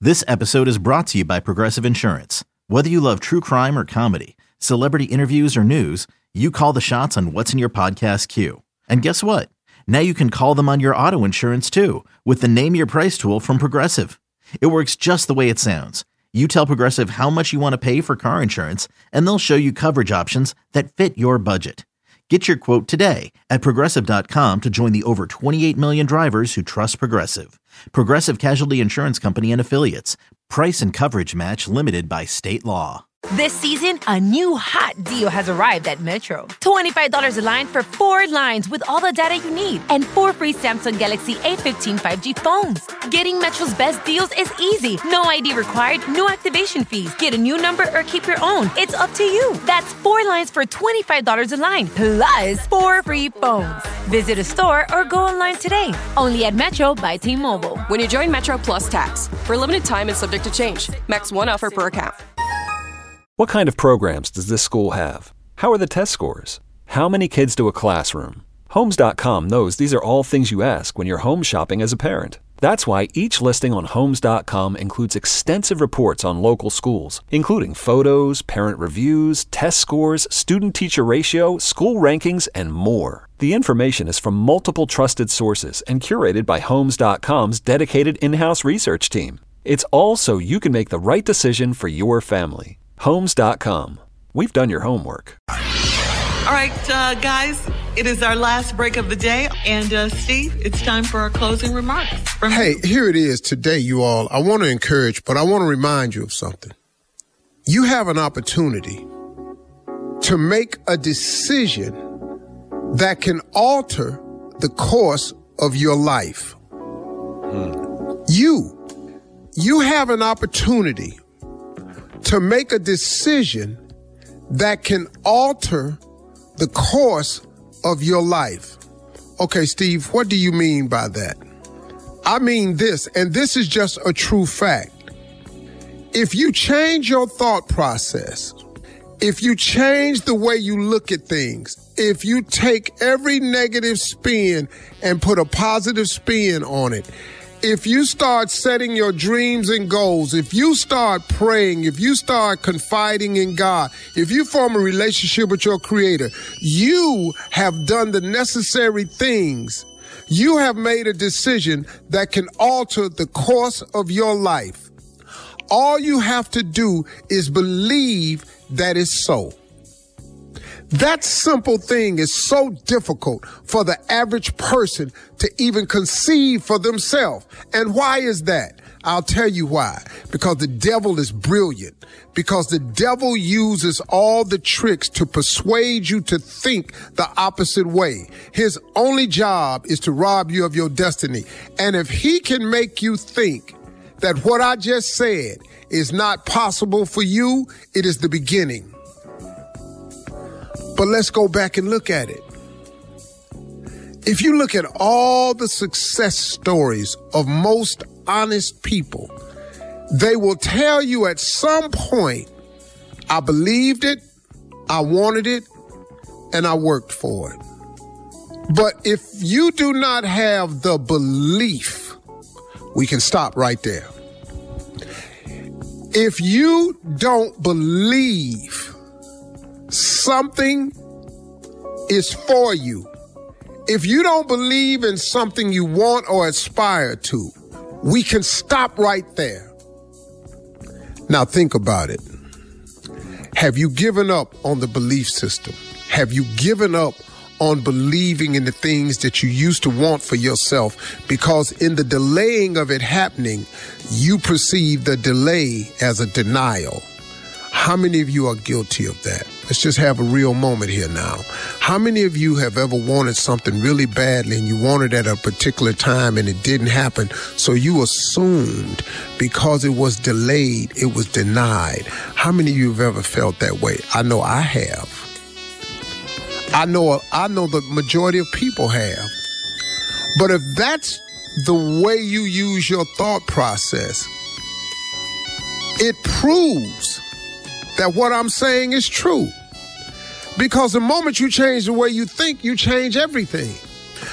This episode is brought to you by Progressive Insurance. Whether you love true crime or comedy, celebrity interviews or news, you call the shots on what's in your podcast queue. And guess what? Now you can call them on your auto insurance too with the Name Your Price tool from Progressive. It works just the way it sounds. You tell Progressive how much you want to pay for car insurance, and they'll show you coverage options that fit your budget. Get your quote today at Progressive.com to join the over 28 million drivers who trust Progressive. Progressive Casualty Insurance Company and Affiliates. Price and coverage match limited by state law. This season, a new hot deal has arrived at Metro. $25 a line for 4 lines with all the data you need and 4 free Samsung Galaxy A15 5G phones. Getting Metro's best deals is easy. No ID required, no activation fees. Get a new number or keep your own. It's up to you. That's 4 lines for $25 a line, plus 4 free phones. Visit a store or go online today. Only at Metro by T-Mobile. When you join Metro Plus Tax, for a limited time and subject to change. Max 1 offer per account. What kind of programs does this school have? How are the test scores? How many kids do a classroom? Homes.com knows these are all things you ask when you're home shopping as a parent. That's why each listing on Homes.com includes extensive reports on local schools, including photos, parent reviews, test scores, student-teacher ratio, school rankings, and more. The information is from multiple trusted sources and curated by Homes.com's dedicated in-house research team. It's all so you can make the right decision for your family. Homes.com. We've done your homework. All right, guys, it is our last break of the day. And Steve, it's time for our closing remarks. Hey, here it is today, you all. I want to encourage, but I want to remind you of something. You have an opportunity to make a decision that can alter the course of your life. You have an opportunity to make a decision that can alter the course of your life. Okay, Steve, what do you mean by that? I mean this, and this is just a true fact. If you change your thought process, if you change the way you look at things, if you take every negative spin and put a positive spin on it, if you start setting your dreams and goals, if you start praying, if you start confiding in God, if you form a relationship with your Creator, you have done the necessary things. You have made a decision that can alter the course of your life. All you have to do is believe that it's so. That simple thing is so difficult for the average person to even conceive for themselves. And why is that? I'll tell you why. Because the devil is brilliant. Because the devil uses all the tricks to persuade you to think the opposite way. His only job is to rob you of your destiny. And if he can make you think that what I just said is not possible for you, it is the beginning. But let's go back and look at it. If you look at all the success stories of most honest people, they will tell you at some point, I believed it, I wanted it, and I worked for it. But if you do not have the belief, we can stop right there. If you don't believe something is for you, if you don't believe in something you want or aspire to, we can stop right there. Now think about it. Have you given up on the belief system? Have you given up on believing in the things that you used to want for yourself? Because in the delaying of it happening, you perceive the delay as a denial. How many of you are guilty of that? Let's just have a real moment here now. How many of you have ever wanted something really badly and you wanted it at a particular time and it didn't happen, so you assumed because it was delayed, it was denied? How many of you have ever felt that way? I know I have. I know the majority of people have. But if that's the way you use your thought process, it proves that what I'm saying is true. Because the moment you change the way you think, you change everything.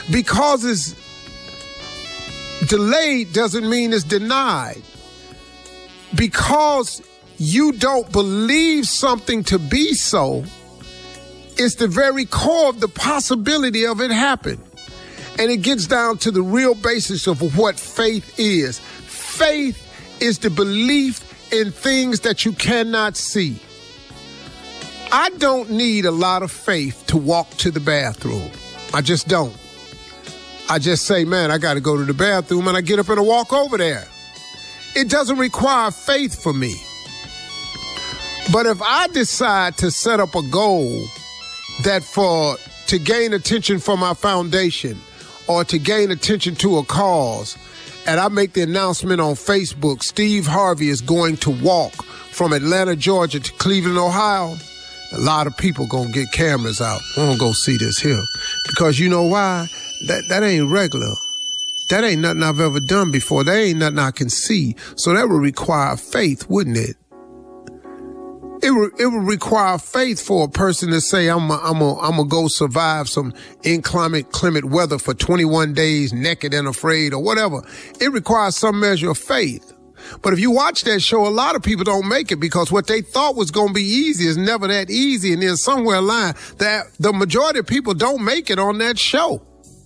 Because it's delayed doesn't mean it's denied. because you don't believe something to be so, it's the very core of the possibility of it happening. And it gets down to the real basis of what faith is. Faith is the belief in things that you cannot see. I don't need a lot of faith to walk to the bathroom. I just don't. I just say, man, I got to go to the bathroom, and I get up and I walk over there. It doesn't require faith for me. But if I decide to set up a goal to gain attention for my foundation or to gain attention to a cause, and I make the announcement on Facebook, Steve Harvey is going to walk from Atlanta, Georgia to Cleveland, Ohio, a lot of people going to get cameras out. We're going to go see this here. Because you know why? That ain't regular. That ain't nothing I've ever done before. That ain't nothing I can see. So that would require faith, wouldn't it? It would require faith for a person to say, I'm gonna go survive some inclement weather for 21 days, naked and afraid, or whatever. It requires some measure of faith. But if you watch that show, a lot of people don't make it because what they thought was going to be easy is never that easy. And then somewhere along that the majority of people don't make it on that show.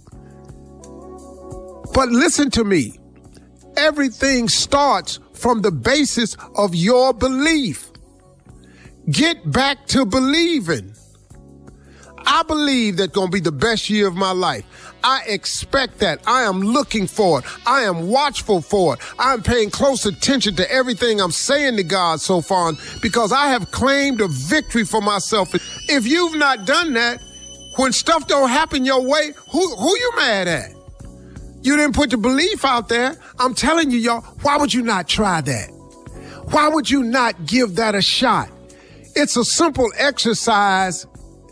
But listen to me. Everything starts from the basis of your belief. Get back to believing. I believe that's going to be the best year of my life. I expect that. I am looking for it. I am watchful for it. I'm paying close attention to everything I'm saying to God so far because I have claimed a victory for myself. If you've not done that, when stuff don't happen your way, who you mad at? You didn't put the belief out there. I'm telling you, y'all, why would you not try that? Why would you not give that a shot? It's a simple exercise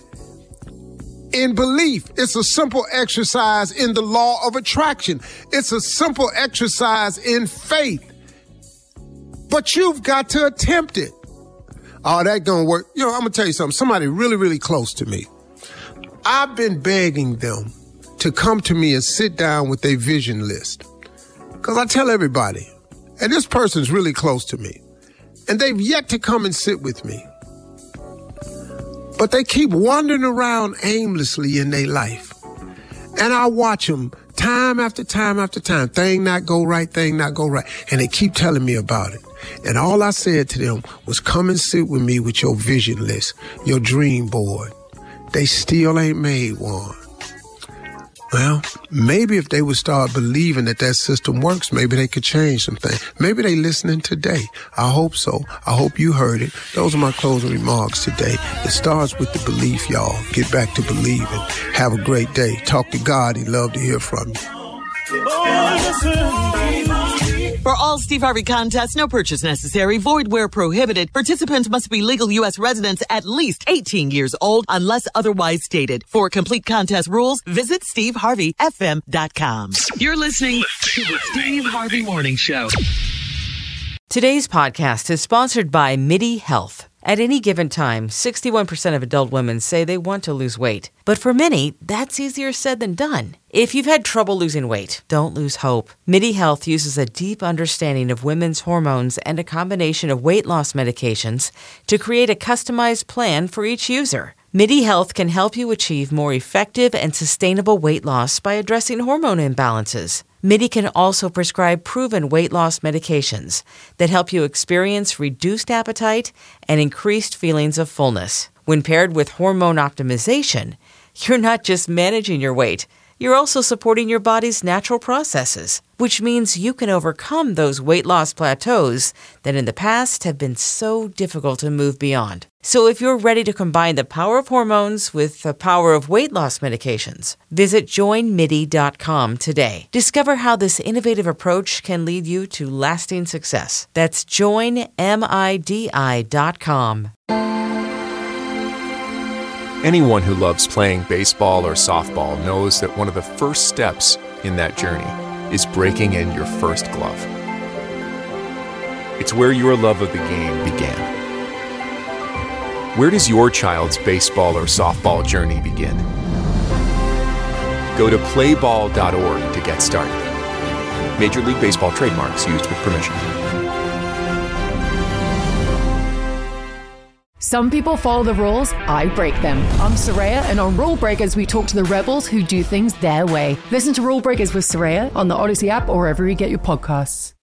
in belief. It's a simple exercise in the law of attraction. It's a simple exercise in faith. But you've got to attempt it. Oh, that gonna work. You know, I'm gonna tell you something. Somebody really, really close to me. I've been begging them to come to me and sit down with a vision list. Because I tell everybody, and this person's really close to me, and they've yet to come and sit with me. But they keep wandering around aimlessly in their life. And I watch them time after time after time. Thing not go right. And they keep telling me about it. And all I said to them was, come and sit with me with your vision list, your dream board. They still ain't made one. Well, maybe if they would start believing that system works, maybe they could change some things. Maybe they listening today. I hope so. I hope you heard it. Those are my closing remarks today. It starts with the belief, y'all. Get back to believing. Have a great day. Talk to God. He'd love to hear from you. For all Steve Harvey contests, no purchase necessary, void where prohibited. Participants must be legal U.S. residents at least 18 years old unless otherwise stated. For complete contest rules, visit SteveHarveyFM.com. You're listening to the Steve Harvey Morning Show. Today's podcast is sponsored by MIDI Health. At any given time, 61% of adult women say they want to lose weight. But for many, that's easier said than done. If you've had trouble losing weight, don't lose hope. MIDI Health uses a deep understanding of women's hormones and a combination of weight loss medications to create a customized plan for each user. MIDI Health can help you achieve more effective and sustainable weight loss by addressing hormone imbalances. MIDI can also prescribe proven weight loss medications that help you experience reduced appetite and increased feelings of fullness. When paired with hormone optimization, you're not just managing your weight, you're also supporting your body's natural processes, which means you can overcome those weight loss plateaus that in the past have been so difficult to move beyond. So if you're ready to combine the power of hormones with the power of weight loss medications, visit joinmidi.com today. Discover how this innovative approach can lead you to lasting success. That's joinmidi.com. Anyone who loves playing baseball or softball knows that one of the first steps in that journey is breaking in your first glove. It's where your love of the game began. Where does your child's baseball or softball journey begin? Go to playball.org to get started. Major League Baseball trademarks used with permission. Some people follow the rules, I break them. I'm Soraya, and on Rule Breakers, we talk to the rebels who do things their way. Listen to Rule Breakers with Soraya on the Odyssey app or wherever you get your podcasts.